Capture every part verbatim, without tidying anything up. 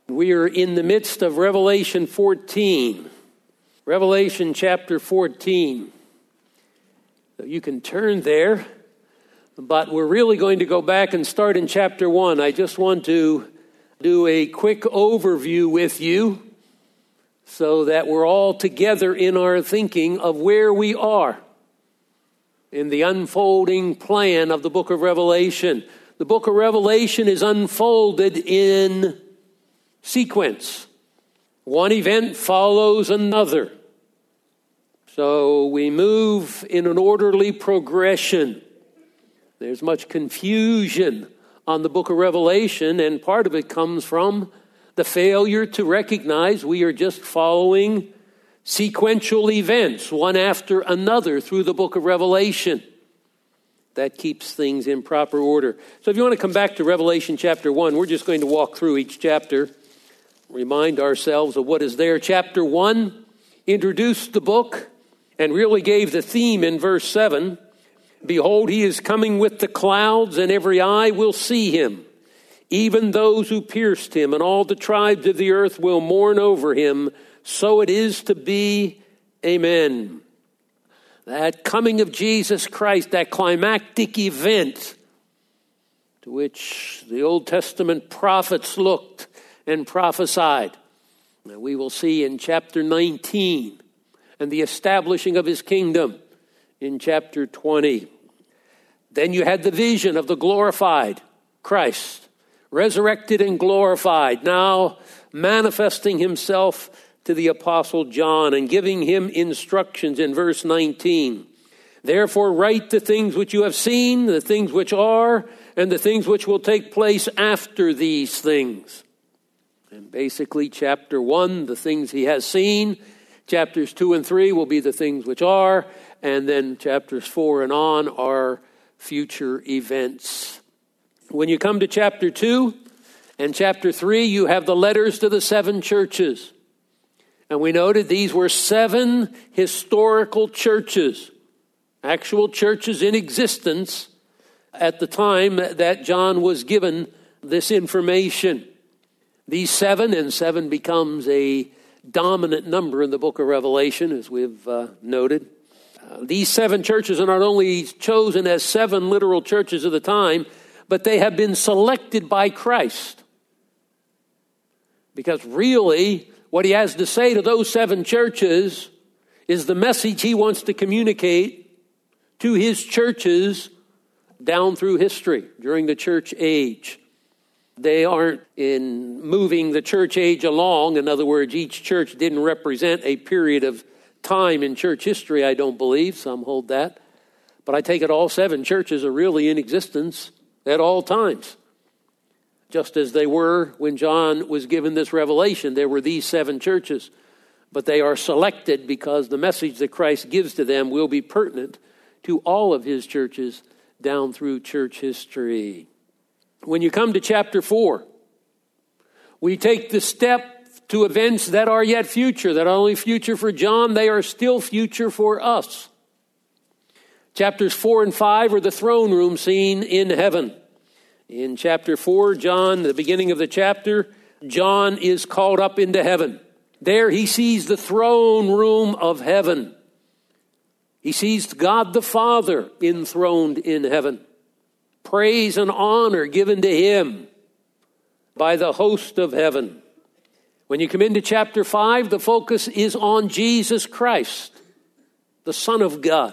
We are in the midst of Revelation fourteen. Revelation chapter fourteen. So you can turn there, but we're really going to go back and start in chapter one. I just want to do a quick overview with you so that we're all together in our thinking of where we are in the unfolding plan of the book of Revelation. The book of Revelation is unfolded in sequence. One event follows another. So we move in an orderly progression. There's much confusion on the book of Revelation, and part of it comes from the failure to recognize we are just following sequential events, one after another, through the book of Revelation. That keeps things in proper order. So if you want to come back to Revelation chapter one, we're just going to walk through each chapter, remind ourselves of what is there. Chapter one introduced the book and really gave the theme in verse seven. Behold, he is coming with the clouds, and every eye will see him, even those who pierced him, and all the tribes of the earth will mourn over him. So it is to be. Amen. That coming of Jesus Christ, that climactic event to which the Old Testament prophets looked and prophesied. Now we will see in chapter nineteen, and the establishing of his kingdom in chapter twenty. Then you had the vision of the glorified Christ, resurrected and glorified, now manifesting himself to the Apostle John and giving him instructions in verse nineteen. Therefore write the things which you have seen, the things which are, and the things which will take place after these things. And basically chapter one, the things he has seen. Chapters two and three will be the things which are. And then chapters four and on are future events. When you come to chapter two and chapter three, you have the letters to the seven churches. And we noted these were seven historical churches, actual churches in existence at the time that John was given this information. These seven, and seven becomes a dominant number in the book of Revelation, as we've uh, noted. Uh, these seven churches are not only chosen as seven literal churches of the time, but they have been selected by Christ. Because really, what he has to say to those seven churches is the message he wants to communicate to his churches down through history during the church age. They aren't in moving the church age along. In other words, each church didn't represent a period of time in church history, I don't believe. Some hold that. But I take it all seven churches are really in existence at all times. Just as they were when John was given this revelation, there were these seven churches. But they are selected because the message that Christ gives to them will be pertinent to all of his churches down through church history. When you come to chapter four, we take the step to events that are yet future, that are only future for John, they are still future for us. Chapters four and five are the throne room scene in heaven. In chapter four, John, the beginning of the chapter, John is called up into heaven. There he sees the throne room of heaven. He sees God the Father enthroned in heaven. Praise and honor given to him by the host of heaven. When you come into chapter five, the focus is on Jesus Christ, the Son of God.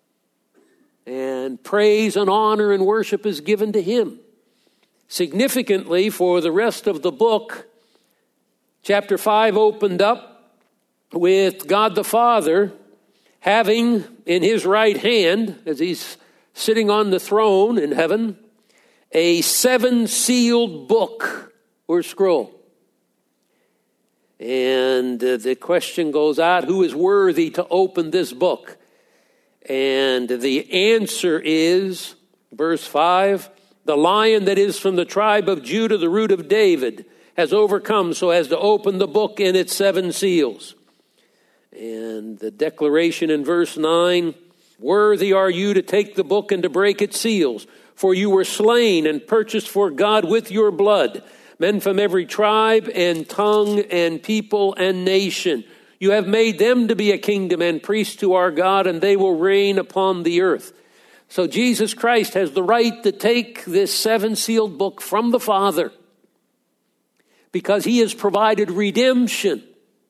And praise and honor and worship is given to him. Significantly, for the rest of the book, chapter five opened up with God the Father having in his right hand, as he's sitting on the throne in heaven, a seven-sealed book or scroll. And uh, the question goes out, who is worthy to open this book? And the answer is, verse five, the Lion that is from the tribe of Judah, the root of David, has overcome so as to open the book and its seven seals. And the declaration in verse nine, worthy are you to take the book and to break its seals, for you were slain and purchased for God with your blood men from every tribe and tongue and people and nation. You have made them to be a kingdom and priests to our God, and they will reign upon the earth. So Jesus Christ has the right to take this seven-sealed book from the Father because he has provided redemption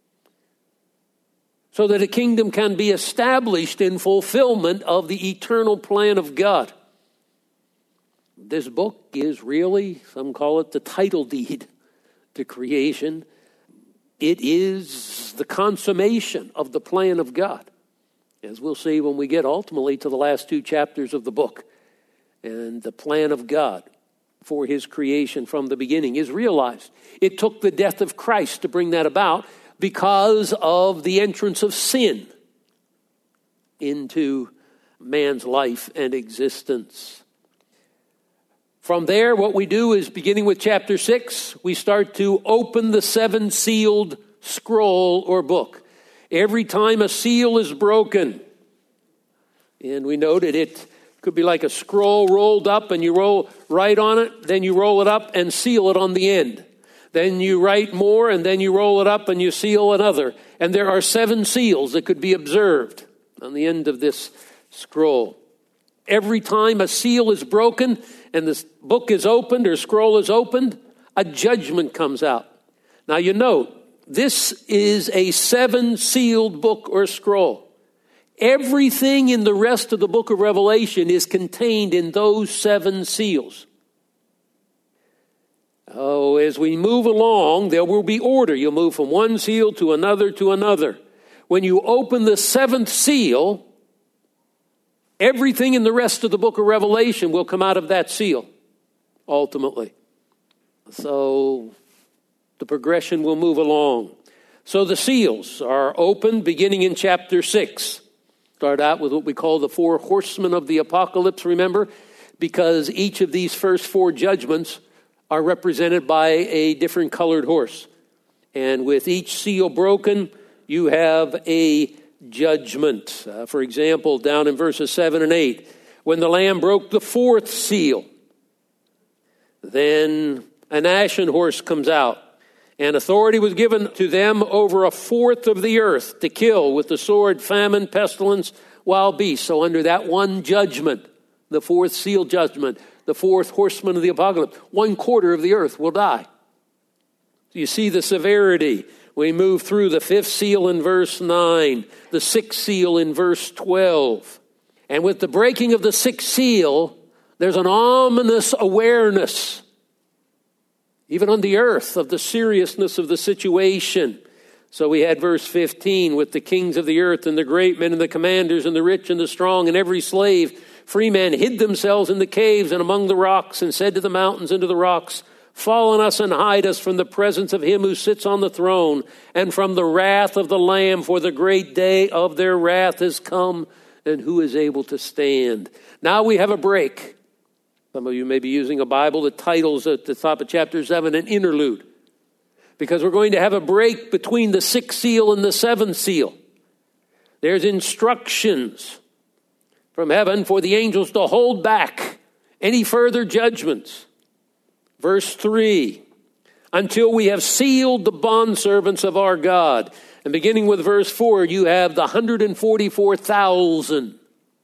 so that a kingdom can be established in fulfillment of the eternal plan of God. This book is really, some call it the title deed to creation. It is the consummation of the plan of God, as we'll see when we get ultimately to the last two chapters of the book. And the plan of God for his creation from the beginning is realized. It took the death of Christ to bring that about because of the entrance of sin into man's life and existence. From there, what we do is, beginning with chapter six, we start to open the seven-sealed scroll or book. Every time a seal is broken, and we noted it could be like a scroll rolled up and you roll write on it, then you roll it up and seal it on the end. Then you write more and then you roll it up and you seal another. And there are seven seals that could be observed on the end of this scroll. Every time a seal is broken and this book is opened or scroll is opened, a judgment comes out. Now you note, this is a seven-sealed book or scroll. Everything in the rest of the book of Revelation is contained in those seven seals. Oh, as we move along, there will be order. You'll move from one seal to another to another. When you open the seventh seal, everything in the rest of the book of Revelation will come out of that seal, ultimately. So the progression will move along. So the seals are opened beginning in chapter six. Start out with what we call the four horsemen of the apocalypse, remember? Because each of these first four judgments are represented by a different colored horse. And with each seal broken, you have a judgment. Uh, for example, down in verses seven and eight, when the Lamb broke the fourth seal, then an ashen horse comes out, and authority was given to them over a fourth of the earth to kill with the sword, famine, pestilence, wild beasts. So under that one judgment, the fourth seal judgment, the fourth horseman of the apocalypse, one quarter of the earth will die. You see the severity. We move through the fifth seal in verse nine, the sixth seal in verse twelve. And with the breaking of the sixth seal, there's an ominous awareness, even on the earth, of the seriousness of the situation. So we had verse fifteen, with the kings of the earth and the great men and the commanders and the rich and the strong and every slave, free men hid themselves in the caves and among the rocks and said to the mountains and to the rocks, fall on us and hide us from the presence of him who sits on the throne and from the wrath of the Lamb, for the great day of their wrath has come, and who is able to stand? Now we have a break. Some of you may be using a Bible that titles at the top of chapter seven an interlude, because we're going to have a break between the sixth seal and the seventh seal. There's instructions from heaven for the angels to hold back any further judgments. Verse three, until we have sealed the bondservants of our God. And beginning with verse four, you have the one hundred forty-four thousand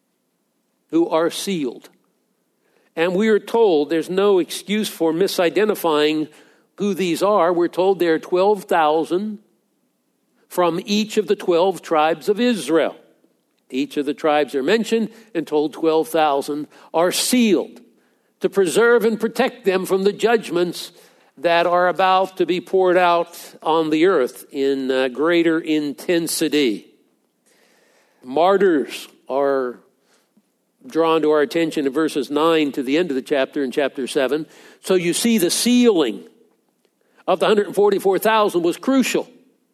who are sealed. And we are told there's no excuse for misidentifying who these are. We're told there are twelve thousand from each of the twelve tribes of Israel. Each of the tribes are mentioned and told twelve thousand are sealed to preserve and protect them from the judgments that are about to be poured out on the earth in uh, greater intensity. Martyrs are drawn to our attention in verses nine to the end of the chapter in chapter seven. So you see the sealing of the one hundred forty-four thousand was crucial,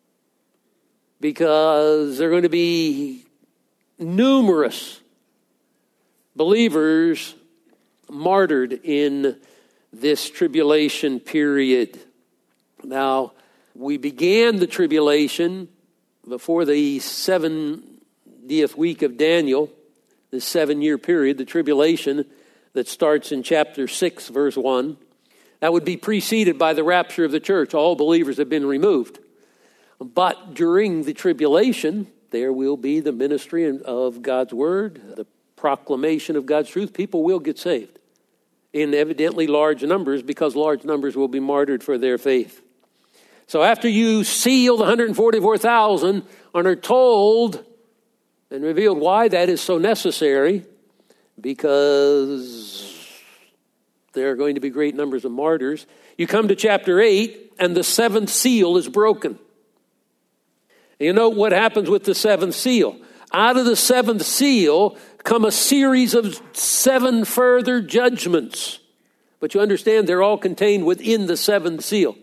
because there are going to be numerous believers martyred in this tribulation period. Now, we began the tribulation before the seventieth week of Daniel, the seven-year period, the tribulation that starts in chapter six, verse one. That would be preceded by the rapture of the church. All believers have been removed. But during the tribulation, there will be the ministry of God's word, the proclamation of God's truth. People will get saved in evidently large numbers, because large numbers will be martyred for their faith. So after you seal the one hundred forty-four thousand and are told and revealed why that is so necessary, because there are going to be great numbers of martyrs, you come to chapter eight, and the seventh seal is broken. You know what happens with the seventh seal? Out of the seventh seal come a series of seven further judgments. But you understand they're all contained within the seventh seal.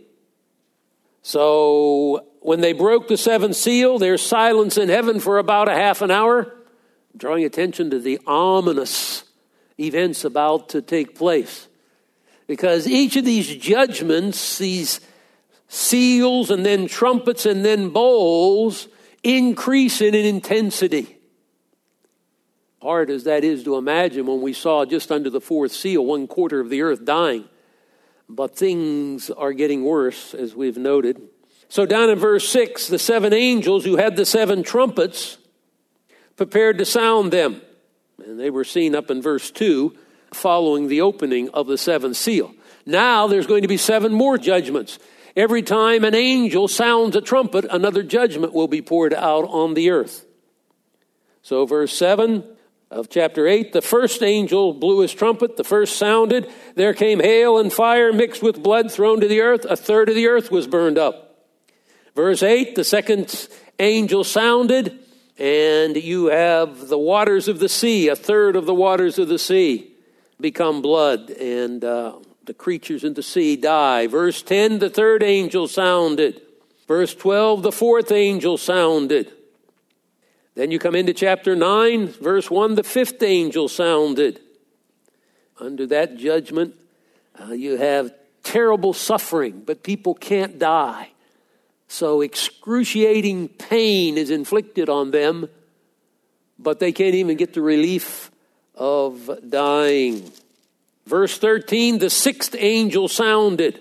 So when they broke the seventh seal, there's silence in heaven for about a half an hour, drawing attention to the ominous events about to take place. Because each of these judgments, these seals and then trumpets and then bowls, increase in intensity. Hard as that is to imagine when we saw just under the fourth seal, one quarter of the earth dying. But things are getting worse, as we've noted. So down in verse six, the seven angels who had the seven trumpets prepared to sound them. And they were seen up in verse two, following the opening of the seventh seal. Now there's going to be seven more judgments. Every time an angel sounds a trumpet, another judgment will be poured out on the earth. So verse seven of chapter eight, the first angel blew his trumpet, the first sounded, there came hail and fire mixed with blood thrown to the earth, a third of the earth was burned up. Verse eight, the second angel sounded, and you have the waters of the sea, a third of the waters of the sea become blood, and uh, the creatures in the sea die. Verse ten, the third angel sounded. Verse twelve, the fourth angel sounded. Then you come into chapter nine, verse one, the fifth angel sounded. Under that judgment, uh, you have terrible suffering, but people can't die. So excruciating pain is inflicted on them, but they can't even get the relief of dying. Verse thirteen, the sixth angel sounded.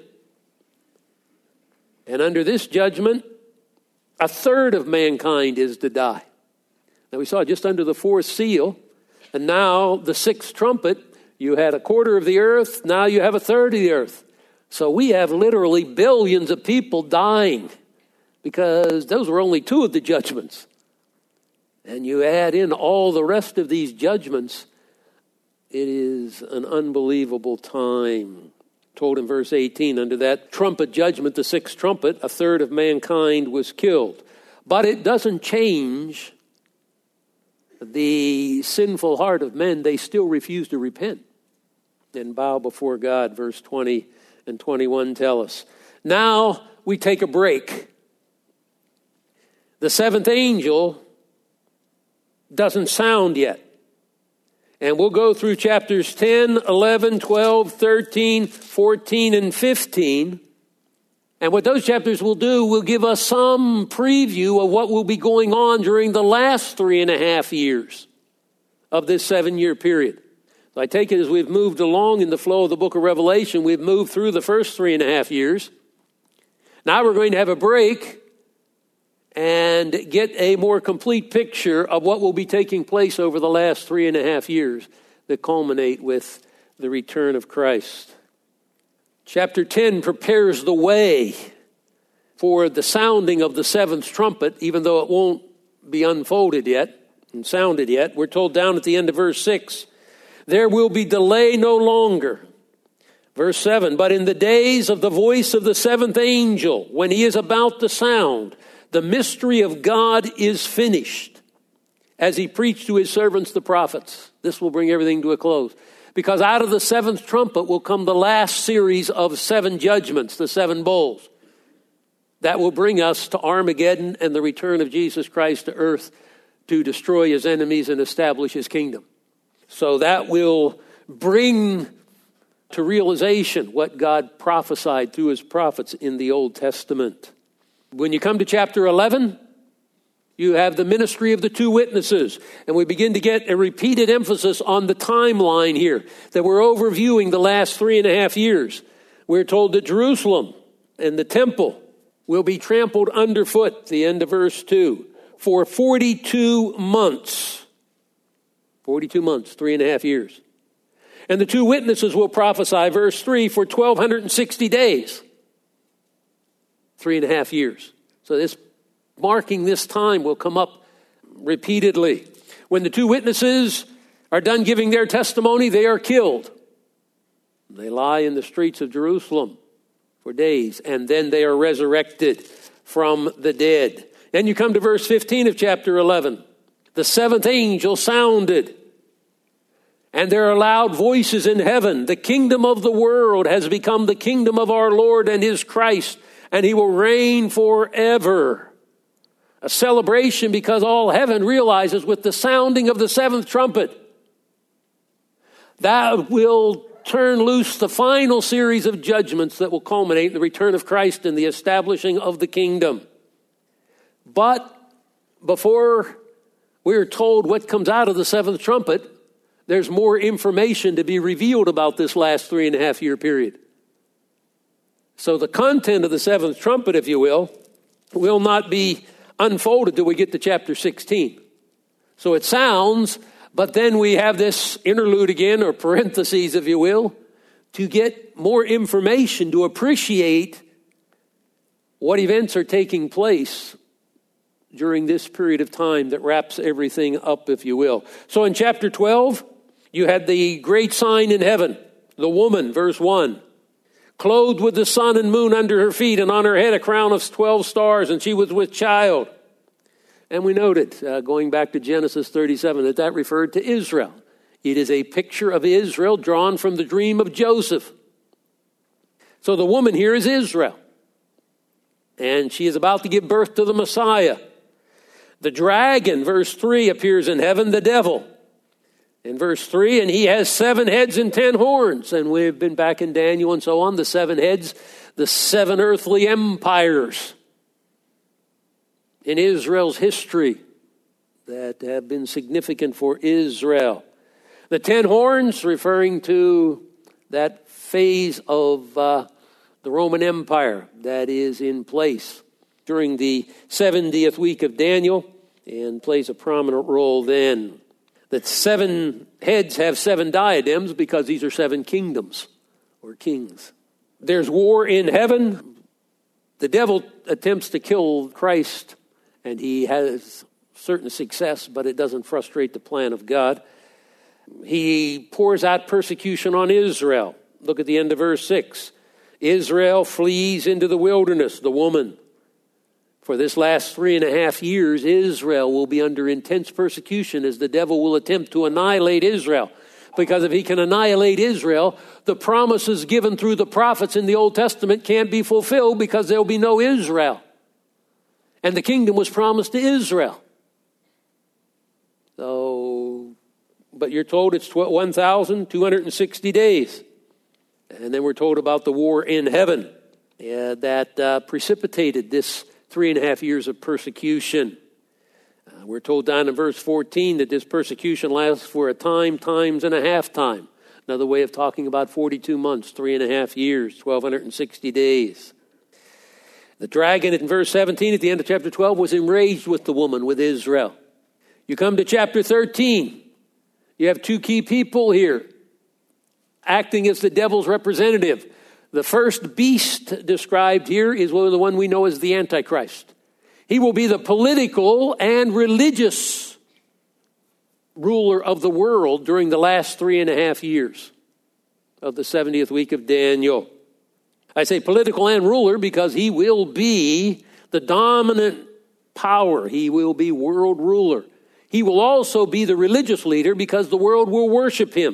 And under this judgment, a third of mankind is to die. Now we saw just under the fourth seal, and now the sixth trumpet, you had a quarter of the earth, now you have a third of the earth. So we have literally billions of people dying, because those were only two of the judgments. And you add in all the rest of these judgments, it is an unbelievable time. Told in verse eighteen, under that trumpet judgment, the sixth trumpet, a third of mankind was killed. But it doesn't change the sinful heart of men. They still refuse to repent and bow before God. Verse twenty and twenty-one tell us. Now we take a break. The seventh angel doesn't sound yet. And we'll go through chapters ten, eleven, twelve, thirteen, fourteen, and fifteen. And what those chapters will do will give us some preview of what will be going on during the last three and a half years of this seven-year period. So I take it as we've moved along in the flow of the book of Revelation, we've moved through the first three and a half years. Now we're going to have a break and get a more complete picture of what will be taking place over the last three and a half years that culminate with the return of Christ. Chapter ten prepares the way for the sounding of the seventh trumpet, even though it won't be unfolded yet and sounded yet. We're told down at the end of verse six, there will be delay no longer. Verse seven, but in the days of the voice of the seventh angel, when he is about to sound, the mystery of God is finished, as he preached to his servants, the prophets. This will bring everything to a close. Because out of the seventh trumpet will come the last series of seven judgments, the seven bowls. That will bring us to Armageddon and the return of Jesus Christ to earth to destroy his enemies and establish his kingdom. So that will bring to realization what God prophesied through his prophets in the Old Testament. When you come to chapter eleven, you have the ministry of the two witnesses. And we begin to get a repeated emphasis on the timeline here, that we're overviewing the last three and a half years. We're told that Jerusalem and the temple will be trampled underfoot, the end of verse two, for forty-two months. forty-two months, three and a half years. And the two witnesses will prophesy, verse three, for twelve sixty days. Three and a half years. So this marking this time will come up repeatedly. When the two witnesses are done giving their testimony, they are killed. They lie in the streets of Jerusalem for days, and then they are resurrected from the dead. Then you come to verse fifteen of chapter eleven. The seventh angel sounded, and there are loud voices in heaven. The kingdom of the world has become the kingdom of our Lord and his Christ, and he will reign forever. A celebration because all heaven realizes with the sounding of the seventh trumpet, that will turn loose the final series of judgments that will culminate in the return of Christ and the establishing of the kingdom. But before we're told what comes out of the seventh trumpet, there's more information to be revealed about this last three and a half year period. So the content of the seventh trumpet, if you will, will not be unfolded till we get to chapter sixteen. So it sounds, but then we have this interlude again, or parentheses, if you will, to get more information to appreciate what events are taking place during this period of time that wraps everything up, if you will. So in chapter twelve, you had the great sign in heaven, the woman, verse one, clothed with the sun and moon under her feet, and on her head a crown of twelve stars, and she was with child. And we noted, uh, going back to Genesis thirty-seven, that that referred to Israel. It is a picture of Israel drawn from the dream of Joseph. So the woman here is Israel, and she is about to give birth to the Messiah. The dragon, verse three, appears in heaven, the devil. In verse three, and he has seven heads and ten horns. And we've been back in Daniel and so on, the seven heads, the seven earthly empires in Israel's history that have been significant for Israel. The ten horns, referring to that phase of uh, the Roman Empire that is in place during the seventieth week of Daniel and plays a prominent role then. That seven heads have seven diadems because these are seven kingdoms or kings. There's war in heaven. The devil attempts to kill Christ, and he has certain success, but it doesn't frustrate the plan of God. He pours out persecution on Israel. Look at the end of verse six. Israel flees into the wilderness, the woman. For this last three and a half years, Israel will be under intense persecution as the devil will attempt to annihilate Israel. Because if he can annihilate Israel, the promises given through the prophets in the Old Testament can't be fulfilled because there'll be no Israel. And the kingdom was promised to Israel. So, but you're told it's one thousand two hundred sixty days. And then we're told about the war in heaven uh, that uh, precipitated this three and a half years of persecution. Uh, we're told down in verse fourteen that this persecution lasts for a time, times and a half time. Another way of talking about forty-two months, three and a half years, twelve sixty days. The dragon in verse seventeen at the end of chapter twelve was enraged with the woman, with Israel. You come to chapter thirteen. You have two key people here acting as the devil's representative. The first beast described here is the one we know as the Antichrist. He will be the political and religious ruler of the world during the last three and a half years of the seventieth week of Daniel. I say political and ruler because he will be the dominant power. He will be world ruler. He will also be the religious leader because the world will worship him.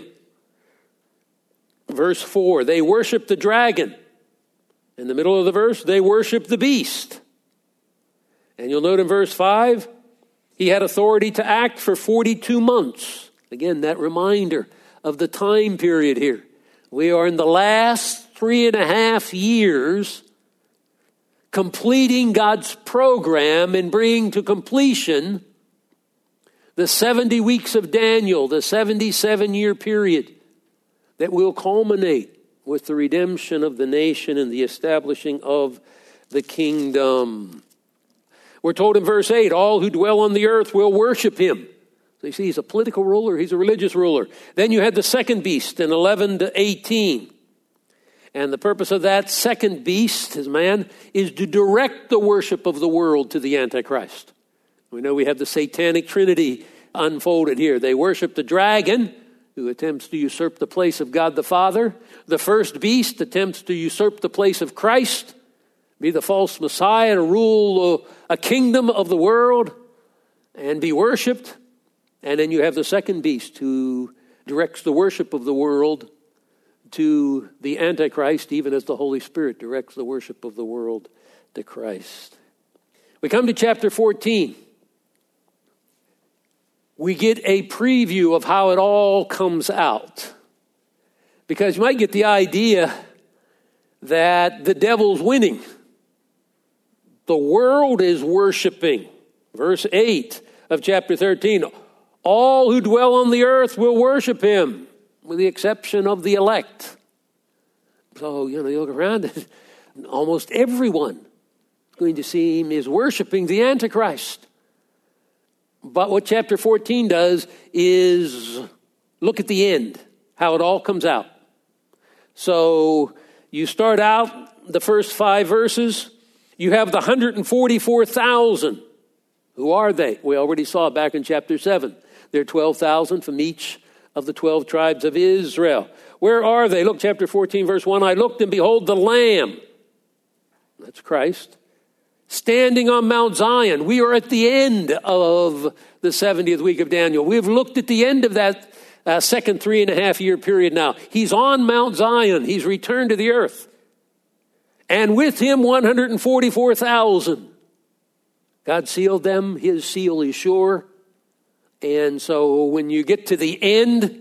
Verse four, they worship the dragon. In the middle of the verse, they worship the beast. And you'll note in verse five, he had authority to act for forty-two months. Again, that reminder of the time period here. We are in the last three and a half years completing God's program and bringing to completion the seventy weeks of Daniel, the seventy-seven year period that will culminate with the redemption of the nation and the establishing of the kingdom. We're told in verse eight, all who dwell on the earth will worship him. So you see, he's a political ruler, he's a religious ruler. Then you had the second beast in eleven to eighteen. And the purpose of that second beast, his man, is to direct the worship of the world to the Antichrist. We know we have the satanic trinity unfolded here. They worship the dragon, who attempts to usurp the place of God the Father. The first beast attempts to usurp the place of Christ, be the false Messiah to rule a kingdom of the world and be worshipped. And then you have the second beast who directs the worship of the world to the Antichrist, even as the Holy Spirit directs the worship of the world to Christ. We come to chapter fourteen. We get a preview of how it all comes out. Because you might get the idea that the devil's winning. The world is worshiping. Verse eight of chapter thirteen. All who dwell on the earth will worship him, with the exception of the elect. So, you know, you look around, and almost everyone is going to see him is worshiping the Antichrist. But what chapter fourteen does is look at the end, how it all comes out. So you start out the first five verses. You have the one hundred forty-four thousand. Who are they? We already saw back in chapter seven. There are twelve thousand from each of the twelve tribes of Israel. Where are they? Look, chapter fourteen, verse one. I looked and behold the Lamb. That's Christ. Standing on Mount Zion. We are at the end of the seventieth week of Daniel. We've looked at the end of that uh, second three and a half year period now. He's on Mount Zion. He's returned to the earth. And with him, one hundred forty-four thousand. God sealed them. His seal is sure. And so when you get to the end,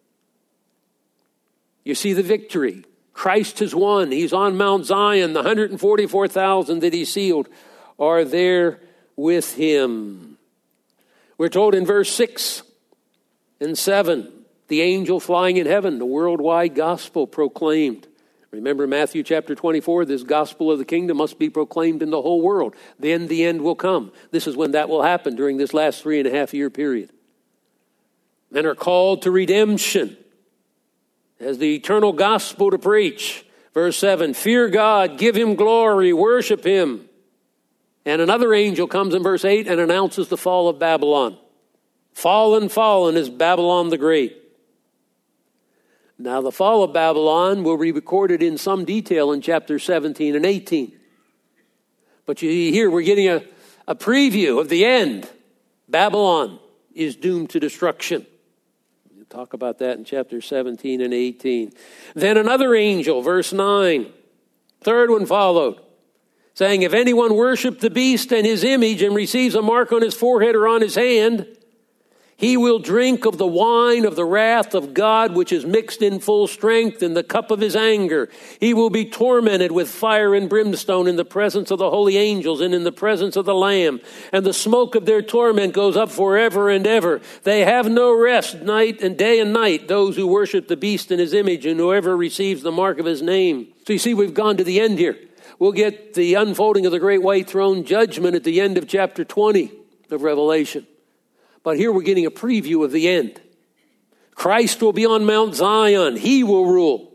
you see the victory. Christ has won. He's on Mount Zion. The one hundred forty-four thousand that he sealed are there with him. We're told in verse six and seven, the angel flying in heaven, the worldwide gospel proclaimed. Remember Matthew chapter twenty-four, this gospel of the kingdom must be proclaimed in the whole world. Then the end will come. This is when that will happen during this last three and a half year period. Men are called to redemption as the eternal gospel to preach. Verse seven, fear God, give him glory, worship him. And another angel comes in verse eight and announces the fall of Babylon. Fallen, fallen is Babylon the Great. Now the fall of Babylon will be recorded in some detail in chapters seventeen and eighteen. But you here we're getting a, a preview of the end. Babylon is doomed to destruction. We'll talk about that in chapter seventeen and eighteen. Then another angel, verse nine, third one followed, saying, if anyone worship the beast and his image and receives a mark on his forehead or on his hand, he will drink of the wine of the wrath of God, which is mixed in full strength in the cup of his anger. He will be tormented with fire and brimstone in the presence of the holy angels and in the presence of the Lamb. And the smoke of their torment goes up forever and ever. They have no rest night and day and night, those who worship the beast in his image and whoever receives the mark of his name. So you see, we've gone to the end here. We'll get the unfolding of the great white throne judgment at the end of chapter twenty of Revelation. But here we're getting a preview of the end. Christ will be on Mount Zion. He will rule.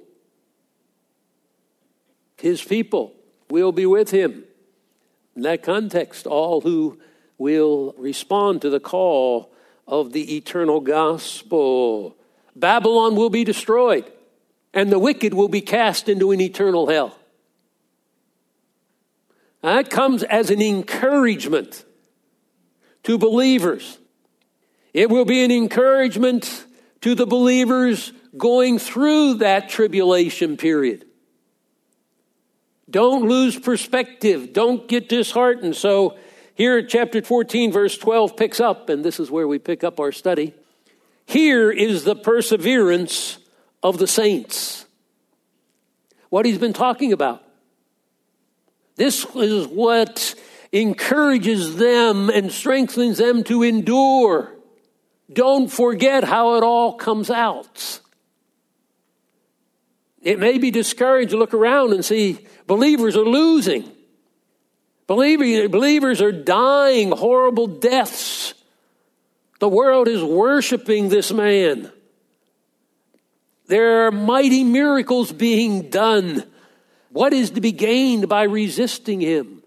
His people will be with him. In that context, all who will respond to the call of the eternal gospel. Babylon will be destroyed, and the wicked will be cast into an eternal hell. That comes as an encouragement to believers. It will be an encouragement to the believers going through that tribulation period. Don't lose perspective. Don't get disheartened. So here chapter fourteen, verse twelve picks up, and this is where we pick up our study. Here is the perseverance of the saints. What he's been talking about. This is what encourages them and strengthens them to endure. Don't forget how it all comes out. It may be discouraged to look around and see believers are losing. Believer, believers are dying horrible deaths. The world is worshiping this man. There are mighty miracles being done. What is to be gained by resisting him?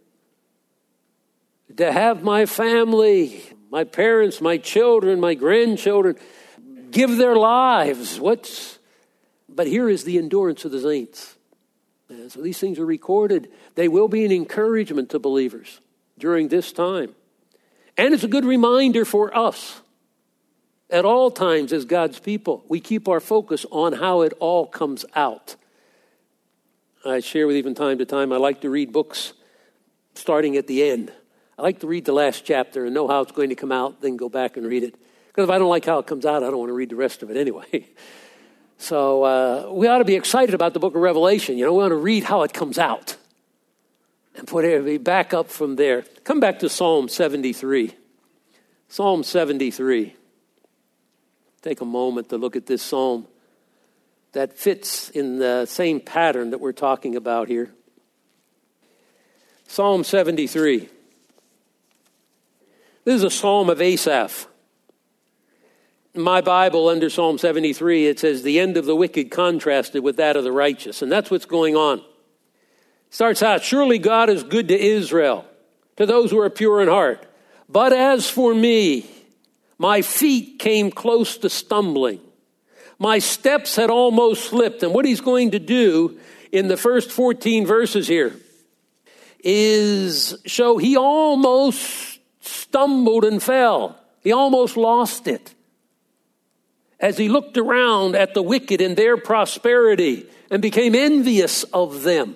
To have my family, my parents, my children, my grandchildren give their lives. What's, but here is the endurance of the saints. And so these things are recorded. They will be an encouragement to believers during this time. And it's a good reminder for us at all times as God's people. We keep our focus on how it all comes out. I share with you from time to time, I like to read books starting at the end. I like to read the last chapter and know how it's going to come out, then go back and read it. Because if I don't like how it comes out, I don't want to read the rest of it anyway. So uh, we ought to be excited about the book of Revelation. You know, we want to read how it comes out and put it back up from there. Come back to Psalm seventy-three. Psalm seventy-three. Take a moment to look at this psalm that fits in the same pattern that we're talking about here. Psalm seventy-three. This is a psalm of Asaph. In my Bible, under Psalm seventy-three, it says, the end of the wicked contrasted with that of the righteous. And that's what's going on. It starts out, surely God is good to Israel, to those who are pure in heart. But as for me, my feet came close to stumbling. My steps had almost slipped. And what he's going to do in the first fourteen verses here is show he almost stumbled and fell. He almost lost it. As he looked around at the wicked and their prosperity and became envious of them.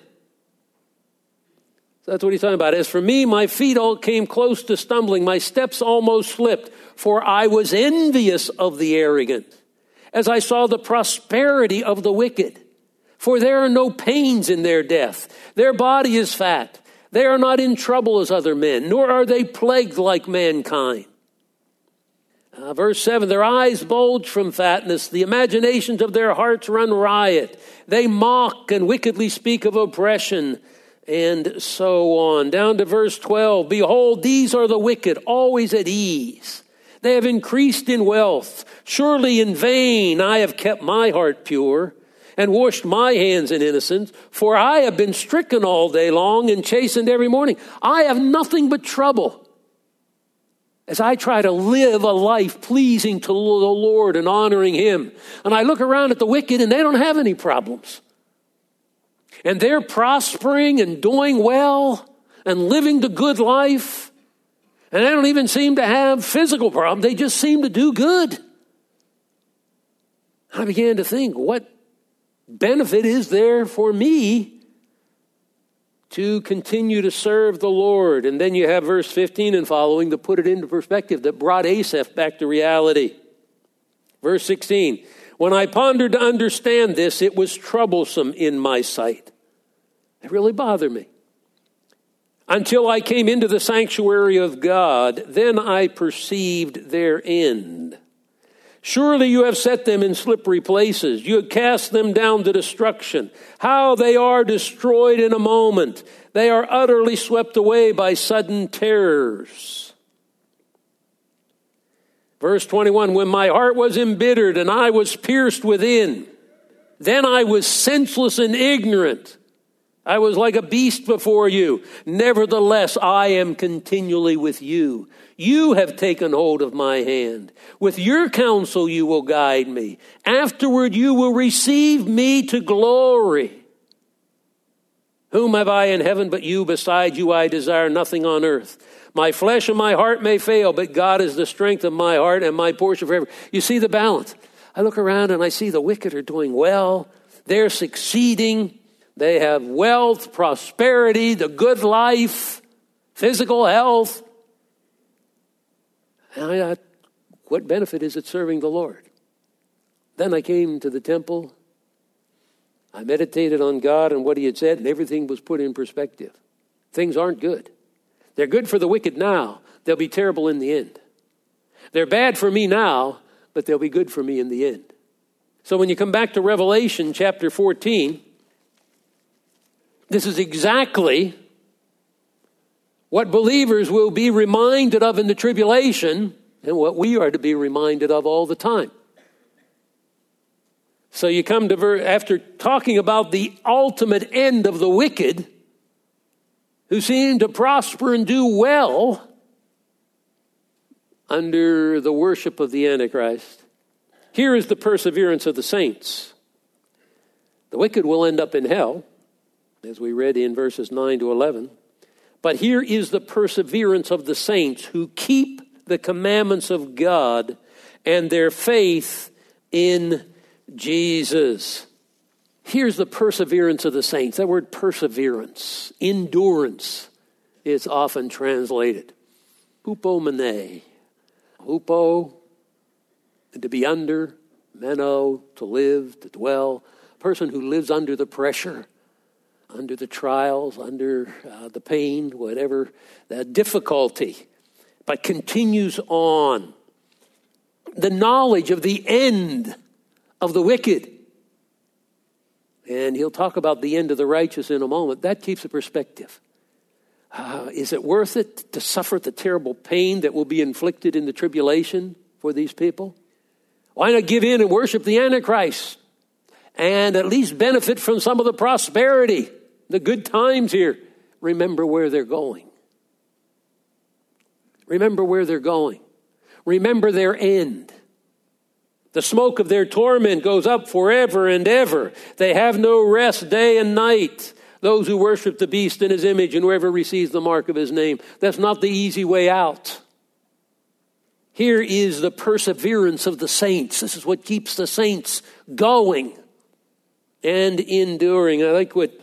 So that's what he's talking about. As for me, my feet all came close to stumbling. My steps almost slipped, for I was envious of the arrogant, as I saw the prosperity of the wicked. For there are no pains in their death. Their body is fat. They are not in trouble as other men, nor are they plagued like mankind. Uh, verse seven, their eyes bulge from fatness. The imaginations of their hearts run riot. They mock and wickedly speak of oppression, and so on. Down to verse twelve, behold, these are the wicked, always at ease. They have increased in wealth. Surely in vain I have kept my heart pure and washed my hands in innocence, for I have been stricken all day long and chastened every morning. I have nothing but trouble as I try to live a life pleasing to the Lord and honoring him. And I look around at the wicked and they don't have any problems. And they're prospering and doing well and living the good life. And they don't even seem to have physical problems. They just seem to do good. I began to think, what benefit is there for me to continue to serve the Lord? And then you have verse fifteen and following to put it into perspective that brought Asaph back to reality. Verse sixteen, when I pondered to understand this, it was troublesome in my sight. It really bothered me. Until I came into the sanctuary of God, then I perceived their end. Surely you have set them in slippery places. You have cast them down to destruction. How they are destroyed in a moment. They are utterly swept away by sudden terrors. Verse twenty-one, when my heart was embittered and I was pierced within, then I was senseless and ignorant. I was like a beast before you. Nevertheless, I am continually with you. You have taken hold of my hand. With your counsel you will guide me. Afterward you will receive me to glory. Whom have I in heaven but you? Beside you I desire nothing on earth. My flesh and my heart may fail, but God is the strength of my heart and my portion forever. You see the balance. I look around and I see the wicked are doing well. They're succeeding. They have wealth, prosperity, the good life, physical health. And I thought, what benefit is it serving the Lord? Then I came to the temple. I meditated on God and what he had said, and everything was put in perspective. Things aren't good. They're good for the wicked now. They'll be terrible in the end. They're bad for me now, but they'll be good for me in the end. So when you come back to Revelation chapter fourteen, this is exactly what believers will be reminded of in the tribulation and what we are to be reminded of all the time. So you come to, ver- after talking about the ultimate end of the wicked, who seem to prosper and do well under the worship of the Antichrist, here is the perseverance of the saints. The wicked will end up in hell, as we read in verses nine to eleven. But here is the perseverance of the saints who keep the commandments of God and their faith in Jesus. Here's the perseverance of the saints. That word perseverance, endurance, is often translated. Hupomene. Hupo, to be under, meno, to live, to dwell. A person who lives under the pressure, under the trials, under uh, the pain, whatever, the difficulty, but continues on. The knowledge of the end of the wicked. And he'll talk about the end of the righteous in a moment. That keeps a perspective. Uh, is it worth it to suffer the terrible pain that will be inflicted in the tribulation for these people? Why not give in and worship the Antichrist and at least benefit from some of the prosperity, the good times here? Remember where they're going. Remember where they're going. Remember their end. The smoke of their torment goes up forever and ever. They have no rest day and night. Those who worship the beast in his image and whoever receives the mark of his name. That's not the easy way out. Here is the perseverance of the saints. This is what keeps the saints going and enduring. I like what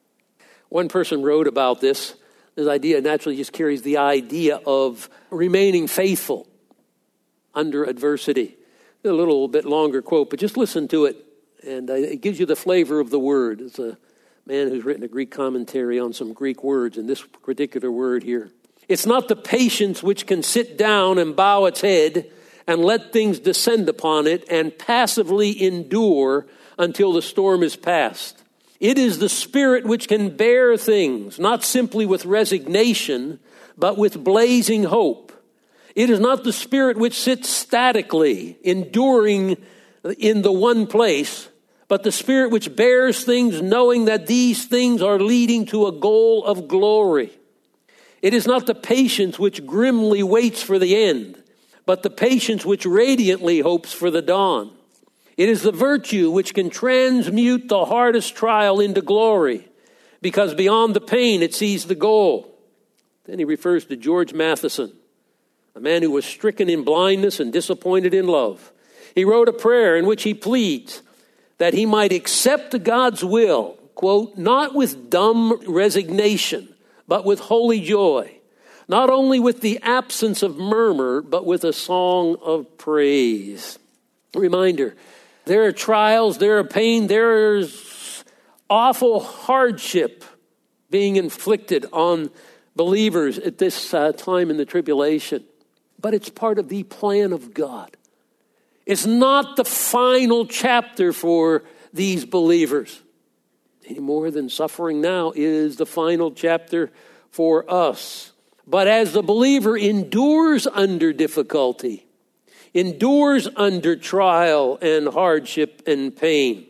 one person wrote about this. This idea naturally just carries the idea of remaining faithful under adversity. A little bit longer quote, but just listen to it, and it gives you the flavor of the word. It's a man who's written a Greek commentary on some Greek words, and this particular word here. It's not the patience which can sit down and bow its head and let things descend upon it and passively endure until the storm is past. It is the spirit which can bear things, not simply with resignation, but with blazing hope. It is not the spirit which sits statically, enduring in the one place, but the spirit which bears things, knowing that these things are leading to a goal of glory. It is not the patience which grimly waits for the end, but the patience which radiantly hopes for the dawn. It is the virtue which can transmute the hardest trial into glory, because beyond the pain it sees the goal. Then he refers to George Matheson, a man who was stricken in blindness and disappointed in love. He wrote a prayer in which he pleads that he might accept God's will, quote, not with dumb resignation, but with holy joy, not only with the absence of murmur, but with a song of praise. Reminder, there are trials, there are pain, there's awful hardship being inflicted on believers at this uh, time in the tribulation. But it's part of the plan of God. It's not the final chapter for these believers. Any more than suffering now is the final chapter for us. But as the believer endures under difficulty, endures under trial and hardship and pain,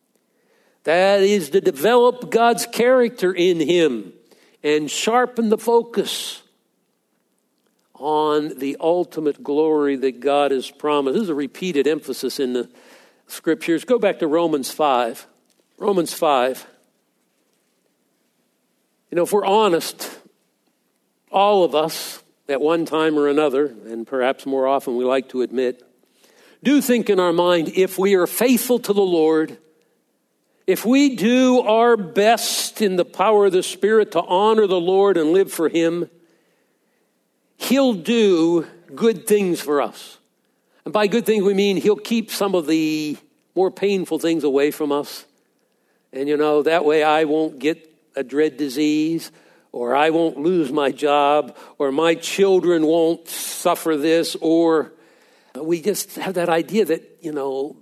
that is to develop God's character in him and sharpen the focus on the ultimate glory that God has promised. This is a repeated emphasis in the scriptures. Go back to Romans five. Romans five. You know, if we're honest, all of us at one time or another, and perhaps more often we like to admit, do think in our mind, if we are faithful to the Lord, if we do our best in the power of the Spirit to honor the Lord and live for him, he'll do good things for us. And by good things, we mean he'll keep some of the more painful things away from us. And, you know, that way I won't get a dread disease, or I won't lose my job, or my children won't suffer this, or we just have that idea that, you know,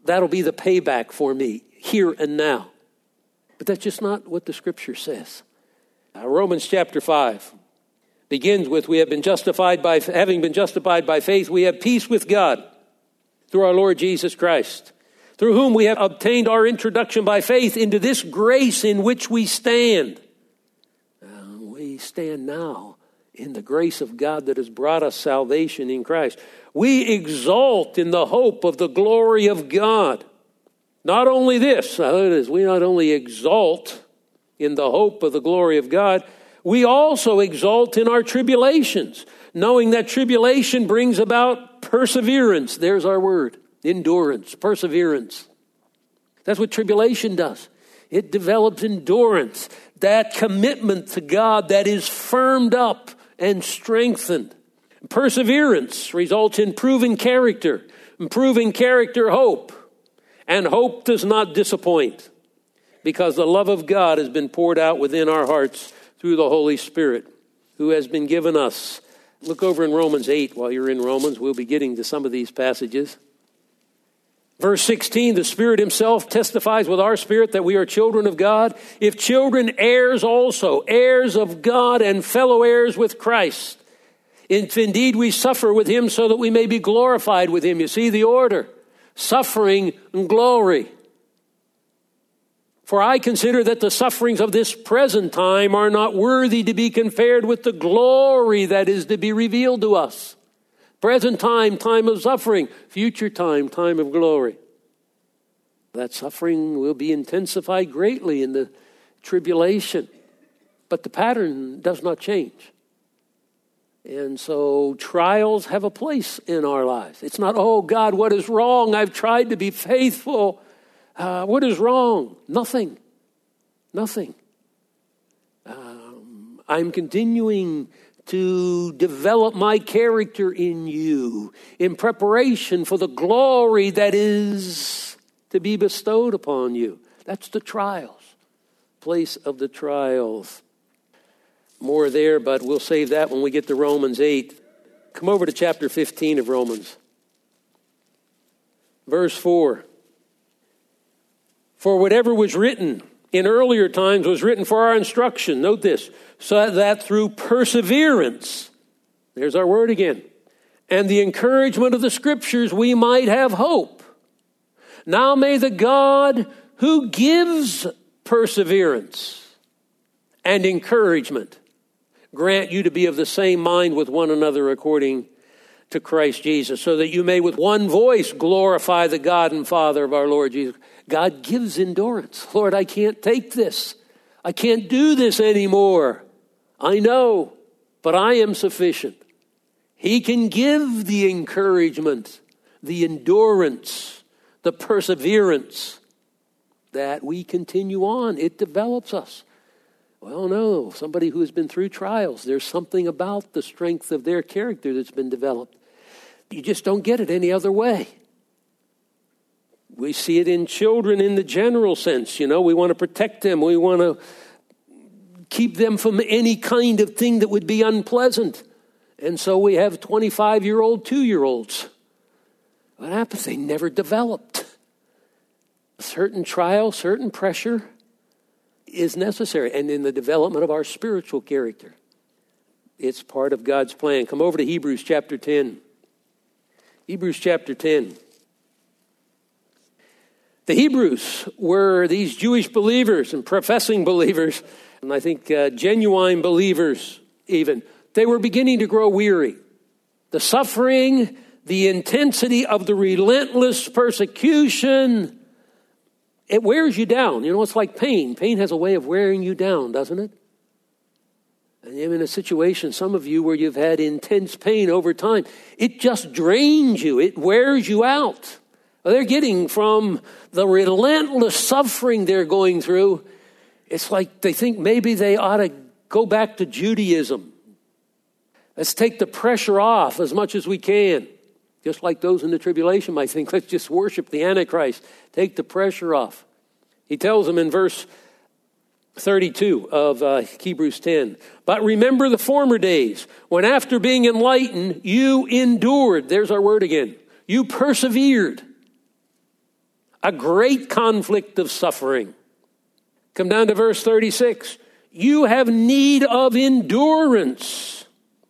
that'll be the payback for me here and now. But that's just not what the Scripture says. Uh, Romans chapter five begins with, we have been justified by, having been justified by faith, we have peace with God through our Lord Jesus Christ, through whom we have obtained our introduction by faith into this grace in which we stand. Uh, we stand now in the grace of God that has brought us salvation in Christ. We exult in the hope of the glory of God. Not only this, we not only exult in the hope of the glory of God, we also exult in our tribulations, knowing that tribulation brings about perseverance. There's our word, endurance, perseverance. That's what tribulation does. It develops endurance, that commitment to God that is firmed up and strengthened. Perseverance results in proven character, proven character hope. And hope does not disappoint, because the love of God has been poured out within our hearts through the Holy Spirit, who has been given us. Look over in Romans eight while you're in Romans. We'll be getting to some of these passages. Verse sixteen, the Spirit himself testifies with our spirit that we are children of God. If children, heirs also, heirs of God and fellow heirs with Christ. If indeed we suffer with him so that we may be glorified with him. You see the order. Suffering and glory. For I consider that the sufferings of this present time are not worthy to be compared with the glory that is to be revealed to us. Present time, time of suffering. Future time, time of glory. That suffering will be intensified greatly in the tribulation. But the pattern does not change. And so trials have a place in our lives. It's not, oh God, what is wrong? I've tried to be faithful. Uh, what is wrong? Nothing. Nothing. Um, I'm continuing to develop my character in you in preparation for the glory that is to be bestowed upon you. That's the trials. Place of the trials. More there, but we'll save that when we get to Romans eight. Come over to chapter fifteen of Romans. Verse four. For whatever was written in earlier times was written for our instruction. Note this. So that through perseverance, there's our word again, and the encouragement of the Scriptures we might have hope. Now may the God who gives perseverance and encouragement grant you to be of the same mind with one another according to Christ Jesus, so that you may with one voice glorify the God and Father of our Lord Jesus. God gives endurance. Lord, I can't take this. I can't do this anymore. I know, but I am sufficient. He can give the encouragement, the endurance, the perseverance that we continue on. It develops us. Well, no, somebody who has been through trials, there's something about the strength of their character that's been developed. You just don't get it any other way. We see it in children in the general sense. You know, we want to protect them. We want to keep them from any kind of thing that would be unpleasant. And so we have twenty-five-year-old, two-year-olds. What happens? They never developed. A certain trial, certain pressure is necessary. And in the development of our spiritual character, it's part of God's plan. Come over to Hebrews chapter ten. Hebrews chapter ten. The Hebrews were these Jewish believers and professing believers, and I think uh, genuine believers even. They were beginning to grow weary. The suffering, the intensity of the relentless persecution, it wears you down. You know, it's like pain. Pain has a way of wearing you down, doesn't it? And you're in a situation, some of you, where you've had intense pain over time. It just drains you. It wears you out. They're getting from the relentless suffering they're going through. It's like they think maybe they ought to go back to Judaism. Let's take the pressure off as much as we can. Just like those in the tribulation might think, let's just worship the Antichrist. Take the pressure off. He tells them in verse thirty-two of uh, Hebrews ten. But remember the former days, when after being enlightened, you endured. There's our word again. You persevered. a great conflict of suffering. Come down to verse thirty-six. You have need of endurance,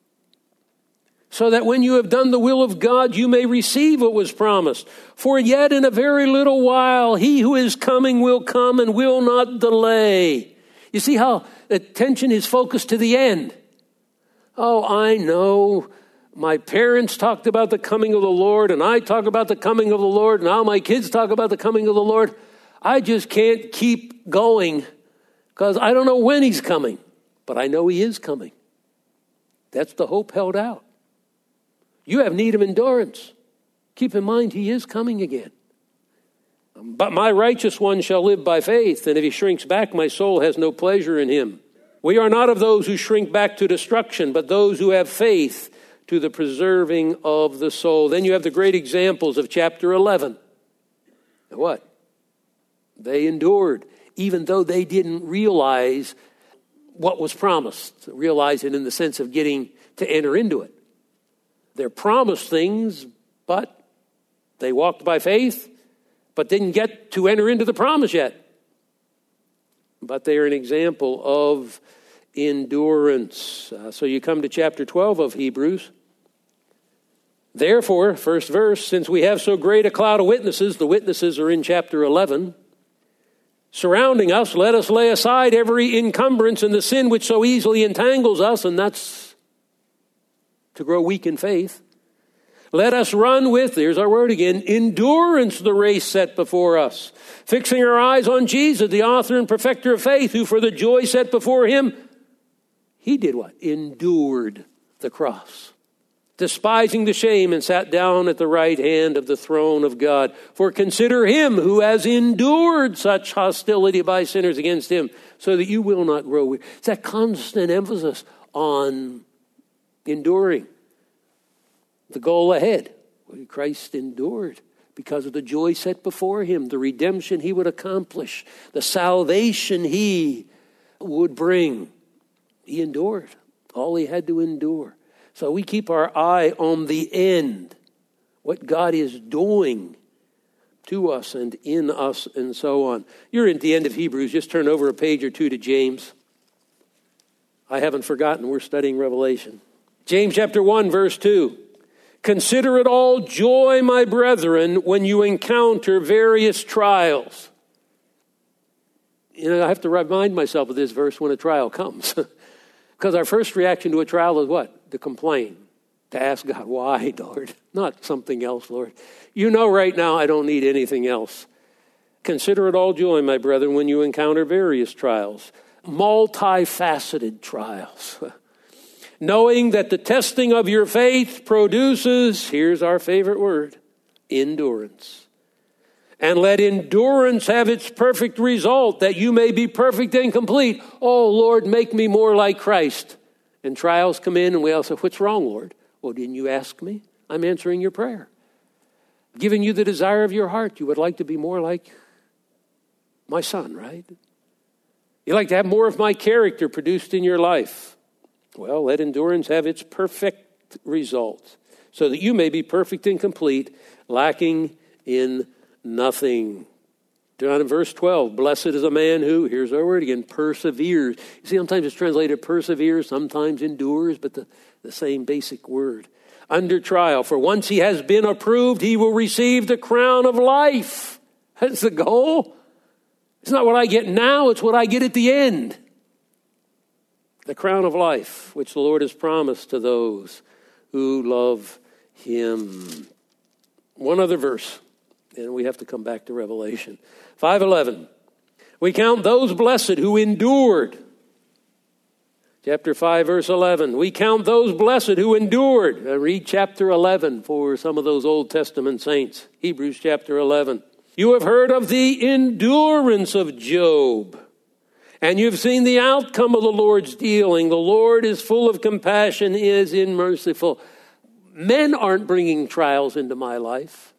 so that when you have done the will of God, you may receive what was promised. For yet in a very little while, he who is coming will come and will not delay. You see how attention is focused to the end. Oh, I know my parents talked about the coming of the Lord, and I talk about the coming of the Lord, and now my kids talk about the coming of the Lord. I just can't keep going because I don't know when he's coming, but I know he is coming. That's the hope held out. You have need of endurance. Keep in mind, he is coming again. But my righteous one shall live by faith, and if he shrinks back, my soul has no pleasure in him. We are not of those who shrink back to destruction, but those who have faith to the preserving of the soul. Then you have the great examples of chapter eleven. What? They endured, even though they didn't realize what was promised, realize it in the sense of getting to enter into it. They're promised things, but they walked by faith, but didn't get to enter into the promise yet. But they are an example of endurance. Uh, so you come to chapter twelve of Hebrews. Therefore, first verse, since we have so great a cloud of witnesses, the witnesses are in chapter eleven, surrounding us, let us lay aside every encumbrance and the sin which so easily entangles us, and that's to grow weak in faith. Let us run with, here's our word again, endurance the race set before us, fixing our eyes on Jesus, the author and perfecter of faith, who for the joy set before him, he did what? Endured the cross, despising the shame, and sat down at the right hand of the throne of God. For consider him who has endured such hostility by sinners against him, so that you will not grow weary. It's that constant emphasis on enduring. The goal ahead. Christ endured because of the joy set before him, the redemption he would accomplish, the salvation he would bring. He endured all he had to endure. So we keep our eye on the end, what God is doing to us and in us and so on. You're at the end of Hebrews. Just turn over a page or two to James. I haven't forgotten. We're studying Revelation. James chapter one, verse two. Consider it all joy, my brethren, when you encounter various trials. You know, I have to remind myself of this verse when a trial comes. Because our first reaction to a trial is what? To complain. To ask God, why, Lord? Not something else, Lord. You know right now I don't need anything else. Consider it all joy, my brethren, when you encounter various trials. Multifaceted trials. Knowing that the testing of your faith produces, here's our favorite word, endurance. And let endurance have its perfect result, that you may be perfect and complete. Oh, Lord, make me more like Christ. And trials come in and we all say, what's wrong, Lord? Well, didn't you ask me? I'm answering your prayer. I've given you the desire of your heart. You would like to be more like my son, right? You'd like to have more of my character produced in your life. Well, let endurance have its perfect result, so that you may be perfect and complete, lacking in nothing. Down in verse twelve, blessed is a man who, here's our word again, perseveres. You see, sometimes it's translated perseveres, sometimes endures, but the, the same basic word. Under trial, for once he has been approved, he will receive the crown of life. That's the goal. It's not what I get now, it's what I get at the end. The crown of life, which the Lord has promised to those who love him. One other verse, and we have to come back to Revelation. five eleven. We count those blessed who endured. Chapter five, verse eleven. We count those blessed who endured. I read chapter eleven for some of those Old Testament saints. Hebrews chapter eleven. You have heard of the endurance of Job, and you've seen the outcome of the Lord's dealing. The Lord is full of compassion, is in merciful. Men aren't bringing trials into my life.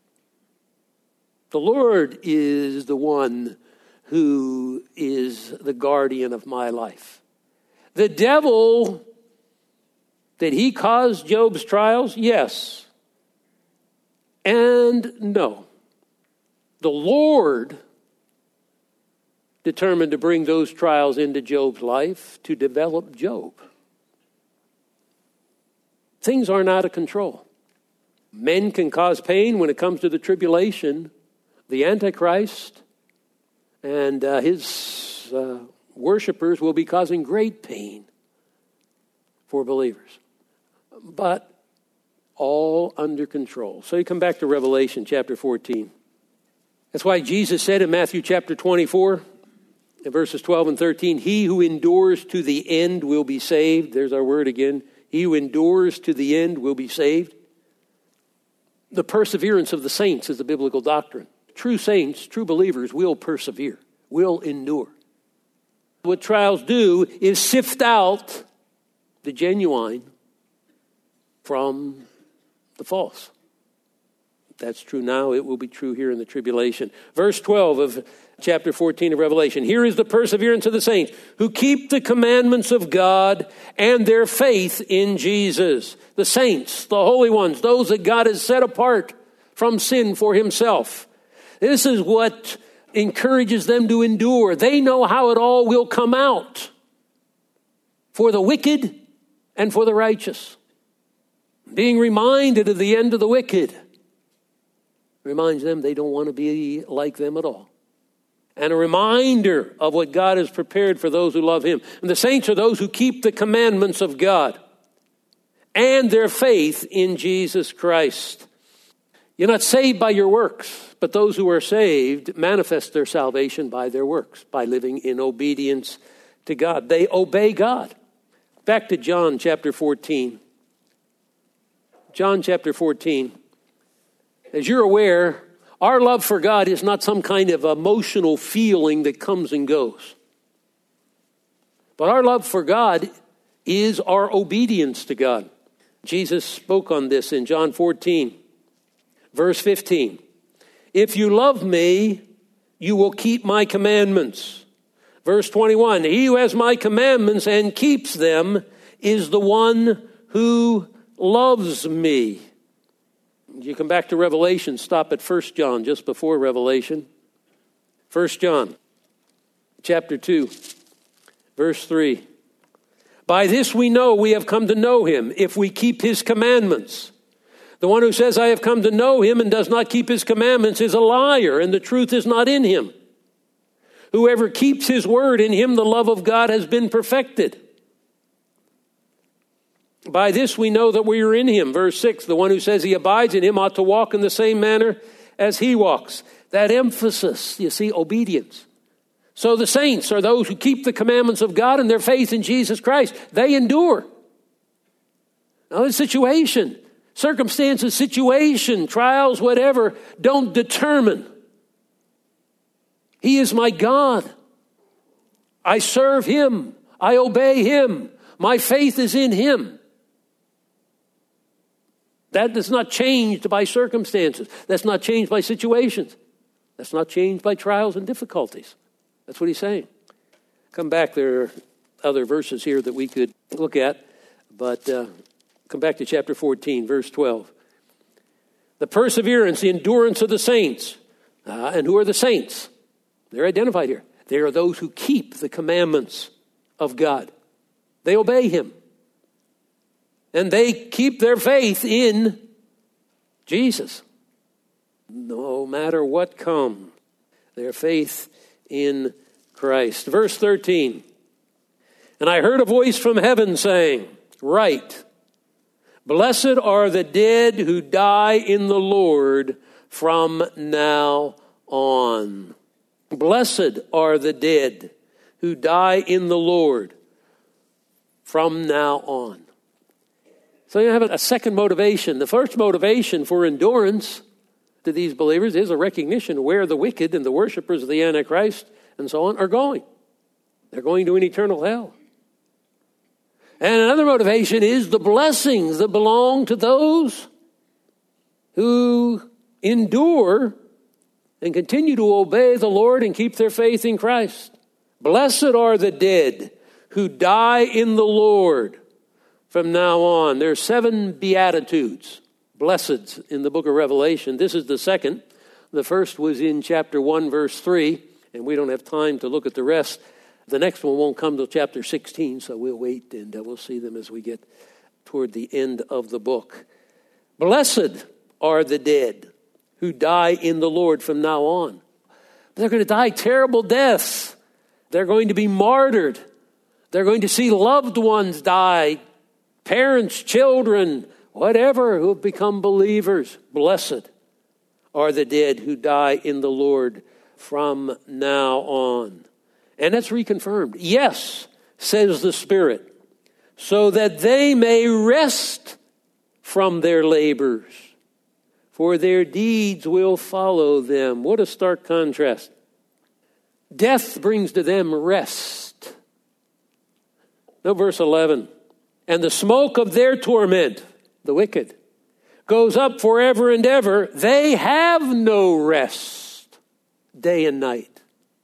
The Lord is the one who is the guardian of my life. The devil, did he cause Job's trials? Yes. And no. The Lord determined to bring those trials into Job's life to develop Job. Things aren't out of control. Men can cause pain when it comes to the tribulation. The Antichrist and uh, his uh, worshipers will be causing great pain for believers. But all under control. So you come back to Revelation chapter fourteen. That's why Jesus said in Matthew chapter twenty-four, in verses twelve and thirteen, he who endures to the end will be saved. There's our word again. He who endures to the end will be saved. The perseverance of the saints is the biblical doctrine. True saints, true believers will persevere, will endure. What trials do is sift out the genuine from the false. That's true now. It will be true here in the tribulation. Verse twelve of chapter fourteen of Revelation. Here is the perseverance of the saints who keep the commandments of God and their faith in Jesus. The saints, the holy ones, those that God has set apart from sin for himself. This is what encourages them to endure. They know how it all will come out for the wicked and for the righteous. Being reminded of the end of the wicked reminds them they don't want to be like them at all. And a reminder of what God has prepared for those who love him. And the saints are those who keep the commandments of God and their faith in Jesus Christ. You're not saved by your works, but those who are saved manifest their salvation by their works, by living in obedience to God. They obey God. Back to John chapter fourteen. John chapter fourteen. As you're aware, our love for God is not some kind of emotional feeling that comes and goes. But our love for God is our obedience to God. Jesus spoke on this in John fourteen, verse fifteen. If you love me, you will keep my commandments. Verse twenty-one, he who has my commandments and keeps them is the one who loves me. You come back to Revelation, stop at First John, just before Revelation. First John, chapter two, verse three. By this we know we have come to know him, if we keep his commandments. The one who says, I have come to know him and does not keep his commandments is a liar, and the truth is not in him. Whoever keeps his word, in him the love of God has been perfected. By this we know that we are in him. Verse six, the one who says he abides in him ought to walk in the same manner as he walks. That emphasis, you see, obedience. So the saints are those who keep the commandments of God and their faith in Jesus Christ. They endure. Now the situation, circumstances, situation, trials, whatever, don't determine. He is my God. I serve him. I obey him. My faith is in him. That is not changed by circumstances. That's not changed by situations. That's not changed by trials and difficulties. That's what he's saying. Come back, there are other verses here that we could look at, but uh, come back to chapter fourteen, verse twelve. The perseverance, the endurance of the saints. Uh, and who are the saints? They're identified here. They are those who keep the commandments of God. They obey him. And they keep their faith in Jesus. No matter what comes, their faith in Christ. Verse thirteen. And I heard a voice from heaven saying, write, blessed are the dead who die in the Lord from now on. Blessed are the dead who die in the Lord from now on. So you have a second motivation. The first motivation for endurance to these believers is a recognition of where the wicked and the worshipers of the Antichrist and so on are going. They're going to an eternal hell. And another motivation is the blessings that belong to those who endure and continue to obey the Lord and keep their faith in Christ. Blessed are the dead who die in the Lord from now on. There are seven beatitudes, blesseds, in the book of Revelation. This is the second. The first was in chapter one, verse three, and we don't have time to look at the rest. The next one won't come till chapter sixteen, so we'll wait and uh, we'll see them as we get toward the end of the book. Blessed are the dead who die in the Lord from now on. They're going to die terrible deaths. They're going to be martyred. They're going to see loved ones die, parents, children, whatever, who have become believers. Blessed are the dead who die in the Lord from now on. And that's reconfirmed. Yes, says the Spirit, so that they may rest from their labors, for their deeds will follow them. What a stark contrast. Death brings to them rest. Now, verse eleven. And the smoke of their torment, the wicked, goes up forever and ever. They have no rest, day and night.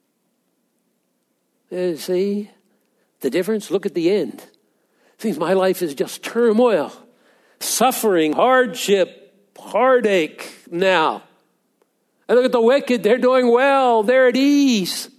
You see the difference? Look at the end. Seems my life is just turmoil, suffering, hardship, heartache now. And look at the wicked. They're doing well. They're at ease.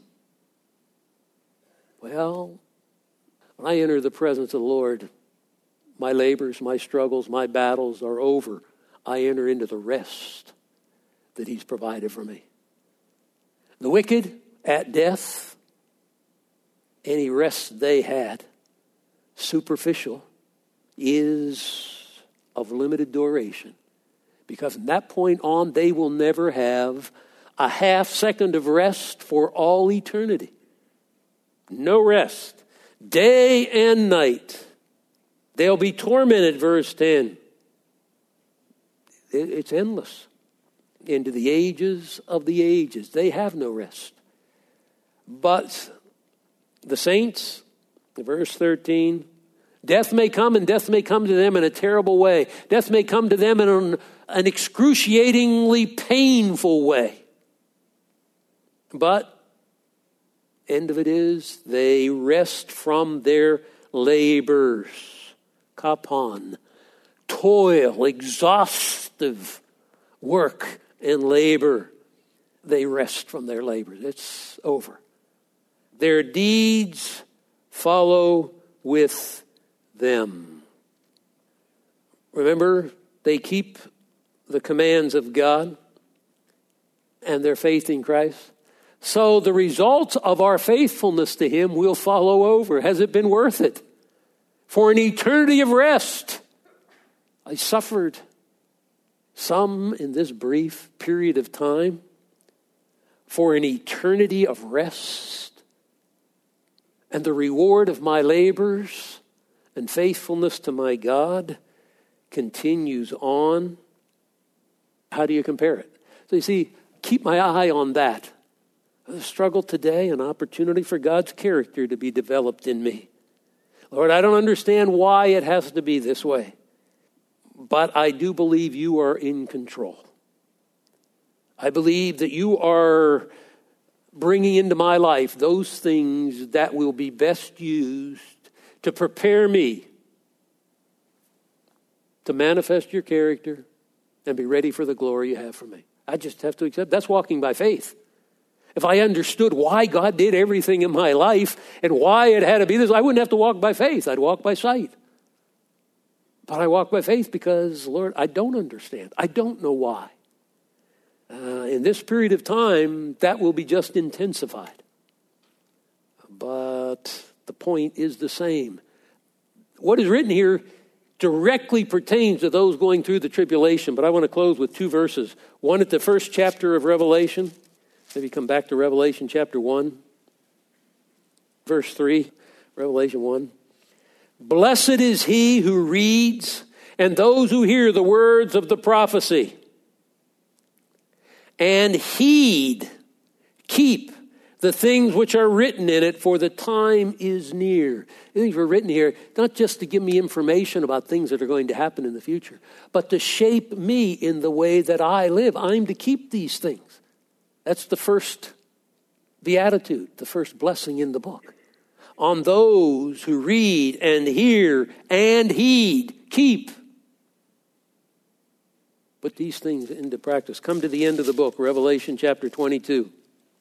Well, when I enter the presence of the Lord, my labors, my struggles, my battles are over. I enter into the rest that He's provided for me. The wicked at death, any rest they had, superficial, is of limited duration. Because from that point on, they will never have a half second of rest for all eternity. No rest. Day and night. They'll be tormented, verse ten. It's endless. Into the ages of the ages. They have no rest. But the saints, verse thirteen, death may come and death may come to them in a terrible way. Death may come to them in an, an excruciatingly painful way. But end of it is they rest from their labors. Kapon, toil, exhaustive work and labor. They rest from their labors. It's over. Their deeds follow with them. Remember, they keep the commands of God and their faith in Christ. So the results of our faithfulness to Him will follow over. Has it been worth it? For an eternity of rest. I suffered some in this brief period of time for an eternity of rest. And the reward of my labors and faithfulness to my God continues on. How do you compare it? So you see, keep my eye on that. The struggle today, an opportunity for God's character to be developed in me. Lord, I don't understand why it has to be this way, but I do believe you are in control. I believe that you are bringing into my life those things that will be best used to prepare me to manifest your character and be ready for the glory you have for me. I just have to accept. That's walking by faith. If I understood why God did everything in my life and why it had to be this, I wouldn't have to walk by faith. I'd walk by sight. But I walk by faith because, Lord, I don't understand. I don't know why. Uh, in this period of time, that will be just intensified. But the point is the same. What is written here directly pertains to those going through the tribulation. But I want to close with two verses. One at the first chapter of Revelation. Maybe come back to Revelation chapter one. Verse three. Revelation one. Blessed is he who reads and those who hear the words of the prophecy and heed, keep the things which are written in it, for the time is near. The things were written here, not just to give me information about things that are going to happen in the future, but to shape me in the way that I live. I'm to keep these things. That's the first beatitude, the first blessing in the book. On those who read and hear and heed, keep. Put these things into practice. Come to the end of the book, Revelation chapter twenty-two.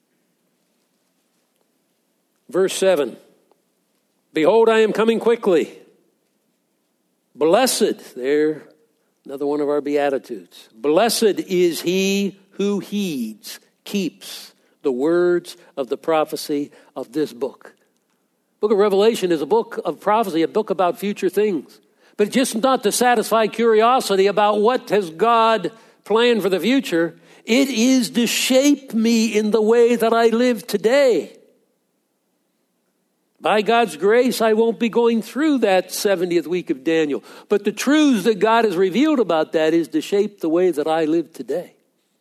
Verse seven. Behold, I am coming quickly. Blessed, there, another one of our Beatitudes. Blessed is he who heeds, keeps the words of the prophecy of this book. Book of Revelation is a book of prophecy, a book about future things. But just not to satisfy curiosity about what has God planned for the future. It is to shape me in the way that I live today. By God's grace, I won't be going through that seventieth week of Daniel. But the truths that God has revealed about that is to shape the way that I live today.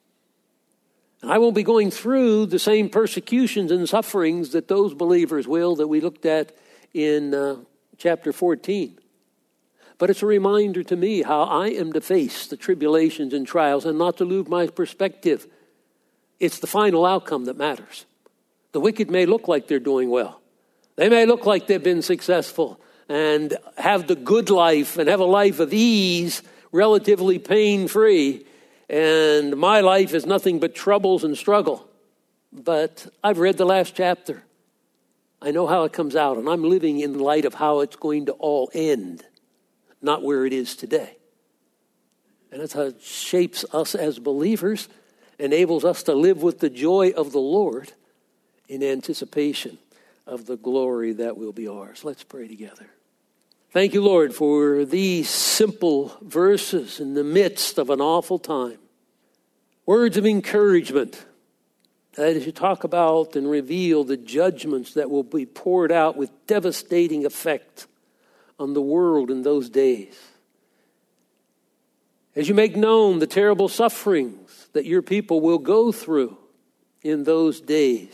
And I won't be going through the same persecutions and sufferings that those believers will that we looked at in uh, chapter fourteen. But it's a reminder to me how I am to face the tribulations and trials and not to lose my perspective. It's the final outcome that matters. The wicked may look like they're doing well. They may look like they've been successful and have the good life and have a life of ease, relatively pain-free. And my life is nothing but troubles and struggle. But I've read the last chapter. I know how it comes out, and I'm living in light of how it's going to all end, not where it is today. And that's how it shapes us as believers, enables us to live with the joy of the Lord in anticipation of the glory that will be ours. Let's pray together. Thank you, Lord, for these simple verses in the midst of an awful time. Words of encouragement that as you talk about and reveal the judgments that will be poured out with devastating effect on the world in those days. As you make known the terrible sufferings that your people will go through in those days.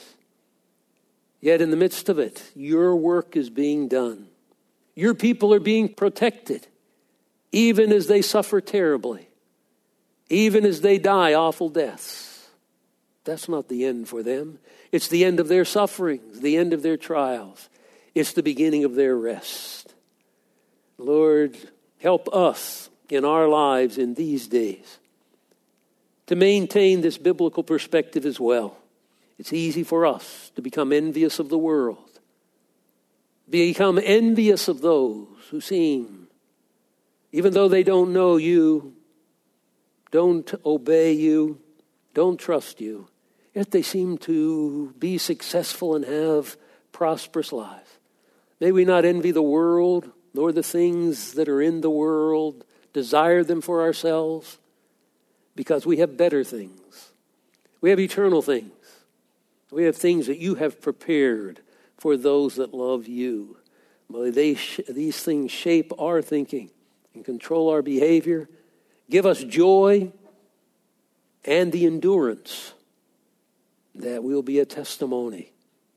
Yet in the midst of it, your work is being done. Your people are being protected, even as they suffer terribly, even as they die awful deaths. That's not the end for them. It's the end of their sufferings, the end of their trials. It's the beginning of their rest. Lord, help us in our lives in these days to maintain this biblical perspective as well. It's easy for us to become envious of the world, become envious of those who seem, even though they don't know you, don't obey you, don't trust you, yet they seem to be successful and have prosperous lives. May we not envy the world, nor the things that are in the world, desire them for ourselves, because we have better things. We have eternal things. We have things that you have prepared for those that love you. May they sh- these things shape our thinking and control our behavior. Give us joy and the endurance that will be a testimony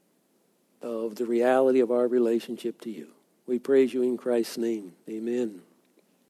of the reality of our relationship to you. We praise you in Christ's name. Amen.